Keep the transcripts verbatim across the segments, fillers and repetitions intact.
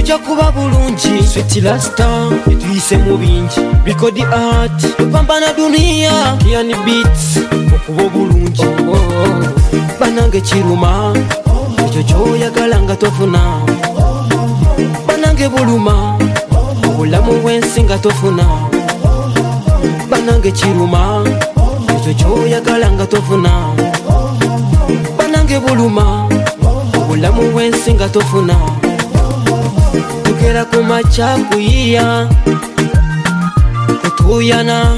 kuja kuba bulungi. Sweet Rasta tuyise mu bingi, record art tupambana dunia, yani beats okuba bulungi. Banange kiruma ekyo kyoyagala nga tofuna, banange buluma obulamu bw'ensi nga tofuna, banange kiruma ekyo kyoyagala nga tofuna, banange buluma obulamu bw'ensi nga tofuna. Tugera ku macha kuyiya kutuyana,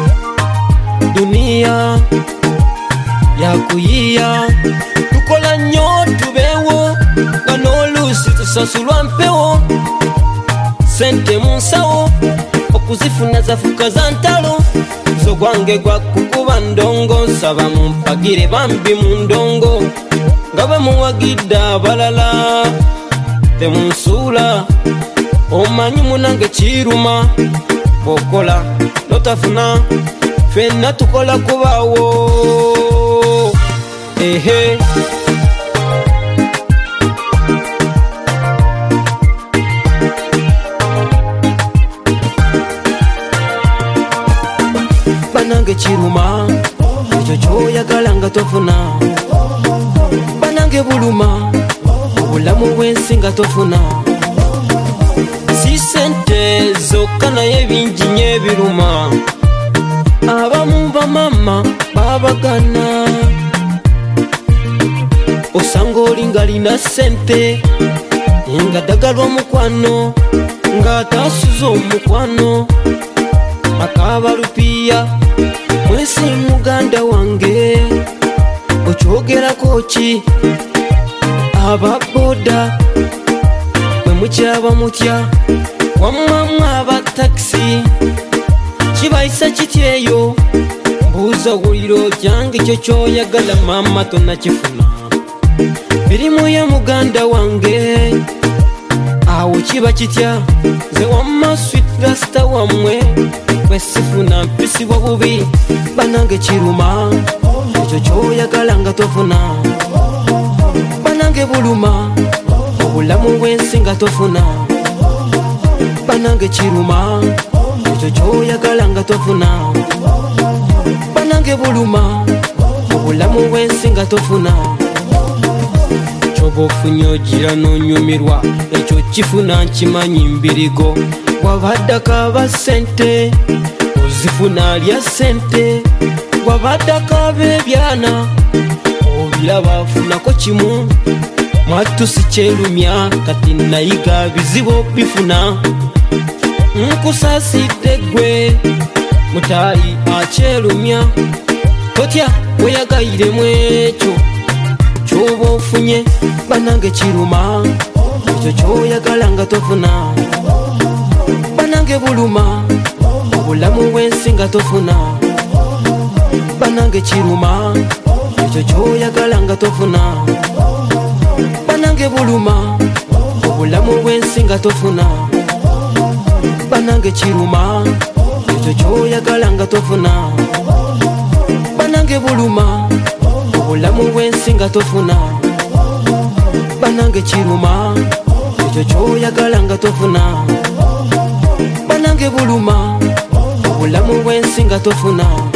dunia ya kuyiya, tukola nnyo tubeewo nga n'oluusi tusasulwa mpewo, sente mu nsawo okuzifuna zafuka za ntalo. Zo gwange gwa kukuba ndongo, nsaba mumpagire bambi mu ndongo, nga bwe muwagidde abalala temunsuula. Omanyi munange kiruma bw'okola notafuna, ffenna tukola kubaawo. Ehe banange kiruma ekyo kyoyagala nga tofuna, banange buluma obulamu bw'ensi nga tofuna. Si sente zokka naye bingi nnyo ebiruma, abamu bamama babagana. Osanga oli nga lina sente nga dagalwa mukwano, ng'ataasuza omukwano akaaba lupiya. Mwesi muganda wange okyogerako ki? Ababoda bwe mukyaba mutya, wammamwe aba takisi kibayisa kitya eyo? Mbuuza owuliro kyange ekyo kyoyagala maama tonnakifuna, birimu ye muganda wange awo kiba kitya? Nze wamma Sweet Rasta wammwe bwe sifuna mpisibwa bubi. Banange kiruma ekyo kyoyagala nga tofuna, banange buluma obulamu bw'ensi nga tofuna, banange kiruma ekyo kyoyagala nga tofuna, banange buluma obulamu bw'ensi nga tofuna. Kyoba ofunye ogira n'onyumirwa, ekyo kifuna nkimanyi mbirigo. Wabadde aba sente ozifuna alya sente, wabadde aba ebyana obiraba afunako kimu. Mwattu si kyerumya kati nayiga bizibu bifuna, nkusaasidde ggwe mutaayi akyerumya. Totya weyagayiremu ekyo kyoba ofunye. Banange kiruma ekyo kyoyagala nga tofuna, banange buluma obulamu bw'ensi nga tofuna, banange kiruma ekyo kyoyagala nga tofuna, banange buluma obulamu bw'ensi nga tofuna, banange kiruma ekyo kyoyagala nga tofuna, banange buluma obulamu bw'ensi nga tofuna, banange kiruma ekyo kyoyagala nga tofuna, banange buluma obulamu bw'ensi nga tofuna.